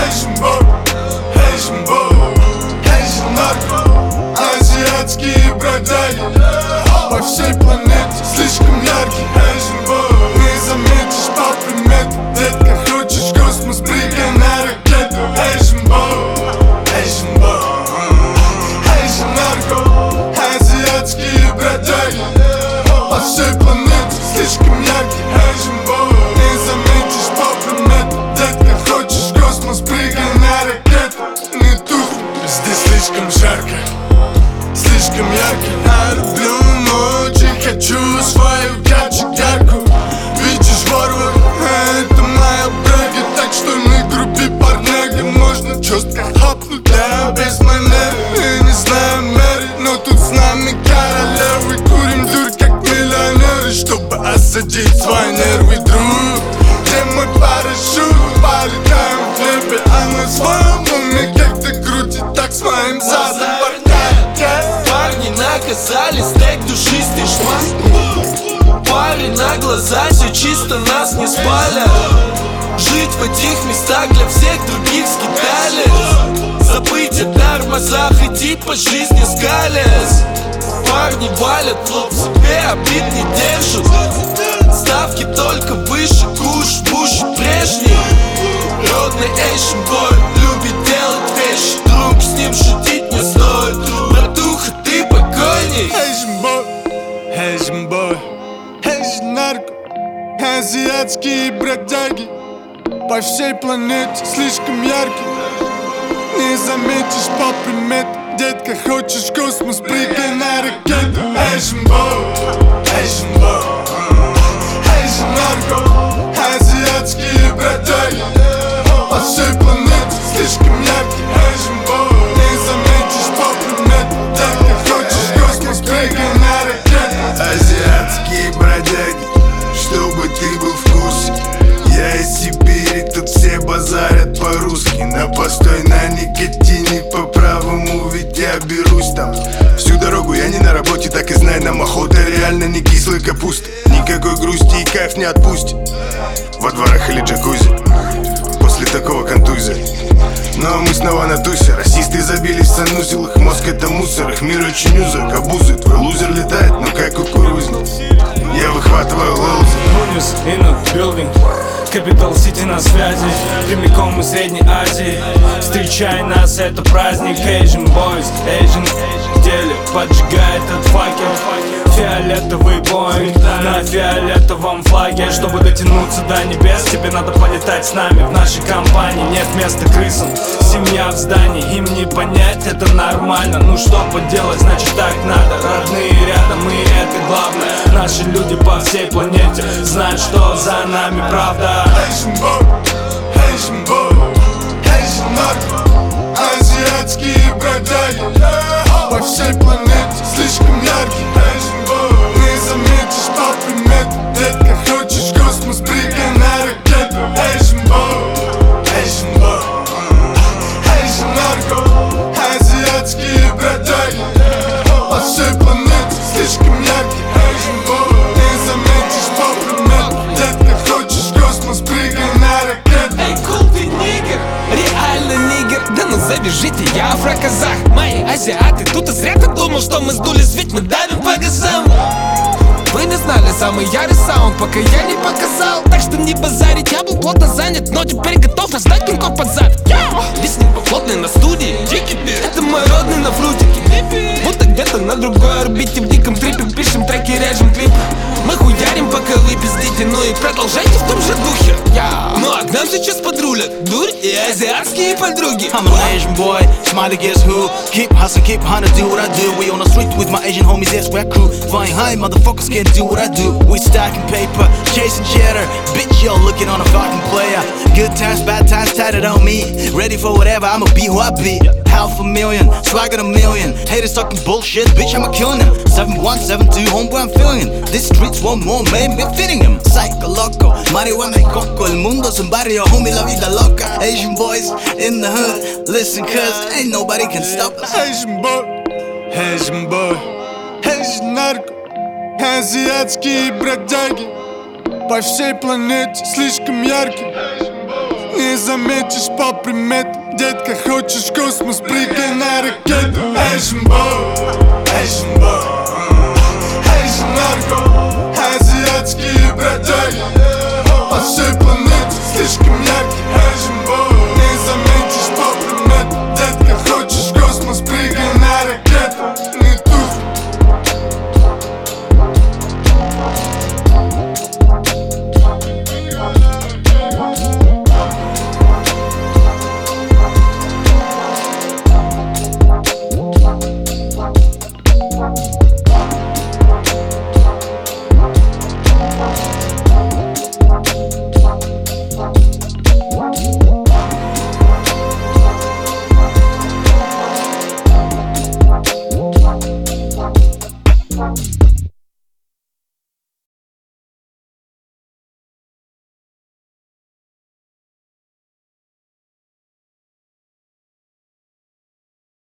Asian boy, Asian boy, Asian нарко, азиатские бродяги по всей планете слишком яркий. Asian boy, не заметишь по примету. Детка, хочешь космос, прыгай на ракету. Asian boy, Asian boy, Asian нарко, азиатские бродяги по всей планете слишком яркий. Asian boy, не заметишь по примету. Детка, хочешь космос, прыгай на ракету. Не тухни, здесь слишком жарко, слишком ярко. Я люблю ночи, хочу свою качу-ярку. Видишь, варвар, это моя брага. Так что не груби, парняги. Можно жестко хапнуть, да, без манер. Я не знаю меры, но тут с нами королевы. Курим дурь, как миллионеры, чтобы осадить свои нервы, друг. Где мой парашют? Полетаем в небе, а на своем уме как-то крутит так с моим задом. Парни наказали, стейк душистый шмат. Парень на глаза, все чисто, нас не спалят. Жить в этих местах для всех других скитались. Забыть о тормозах, идти по жизни скалясь. Парни валят, лоб себе обид не держат. Ставки только выше, куш, буш прежний. Родный Asian boy любит делать вещи. Друг, с ним шутить не стоит. Братуха, ты покойней. Asian boy, Asian boy, Asian нарко, азиатские бродяги по всей планете слишком яркий. Не заметишь по примету. Детка, хочешь космос, прыгай на ракету. Asian boy, Asian boy, Asian нарко, азиатские бродяги по всей планете слишком яркий. Asian boy, не заметишь по примету. Детка, хочешь космос, прыгай на ракету. Азиатские бродяги, чтобы ты был в курсе. Я из Сибири, тут все базарят по-русски. На постой на никотине по правому, ведь я берусь там. Всю дорогу я не на работе, так и знай, нам охота реально не кислой капусты. Никакой грусти и кайф не отпустит во дворах или джакузи после такого контузия. Но мы снова на тусе. Расисты забились в санузел, их мозг это мусор. Их мир очень узок, обузы. Твой лузер летает, ну как кукурузник. Я выхватываю лоузы. Бонус in a building, Capital City на связи, прямиком из Средней Азии. Встречай нас, это праздник. Asian boys, Asian в деле поджигает этот факел. Фиолетовый боинг на фиолетовом флаге. Чтобы дотянуться до небес, тебе надо полетать с нами. В нашей компании нет места крысам. Семья в здании, им не понять, это нормально. Ну что поделать, значит так надо. Родные рядом, и это главное. Наши люди по всей планете знают, что за нами правда. Asian boy, Asian boy, Asian нарко, азиатские бродяги по всей планете слишком яркий. Asian boy, не заметишь по примету. Детка, хочешь космос, прыгай на ракету. Asian boy, Asian boy, Asian нарко, азиатские бродяги по всей планете слишком яркий. Asian boy, не заметишь по примету. Детка, хочешь космос, прыгай на ракету. Эй, кул, ты нигер, реально нигер. Да ну завяжите, я афроказах. Мои азиаты, тут и зря ты думал, что мы сдулись, ведь мы давим по газам. Вы не знали самый ярый саунд, пока я не показал. Так что не базарить, я был плотно занят, но теперь готов раздать пинков под зад. Листник плотный на студии, это мой родный на фрутике. Будто где-то на другой орбите, в диком трипе пишем треки, режем клипы. Мы хуярим, пока вы пиздите, ну и продолжайте в том же духе. Ну а к нам сейчас подрулят дурь и азиатские подруги. I'm an Asian boy, smiley guess who? Keep hustling, keep hunting, do what I do. We on the street with my Asian homies, yes, we're crew. Flying high, motherfuckers can't do what I do. We stacking paper, chasing cheddar. Bitch, yo, looking on a fucking player. Good times, bad times, tatted on me. Ready for whatever, I'ma be who I be. Half a million, swag at a million. Haters talking bullshit, bitch, I'ma killing them. 7172, homeboy, I'm feeling him. This streets want more, man, we're fitting him. Psycho loco, marihuana y coco. El mundo es un barrio, homie, la vida loca. Asian boys in the hood, listen, cuz ain't nobody can stop us. Asian boy, Asian boy, Asian нарко, азиатские бродяги по всей планете слишком яркий. Не не заметишь по примету. Детка, хочешь космос, прыгай на ракету. Asian boy, Asian boy, Asian нарко, азиатские бродяги.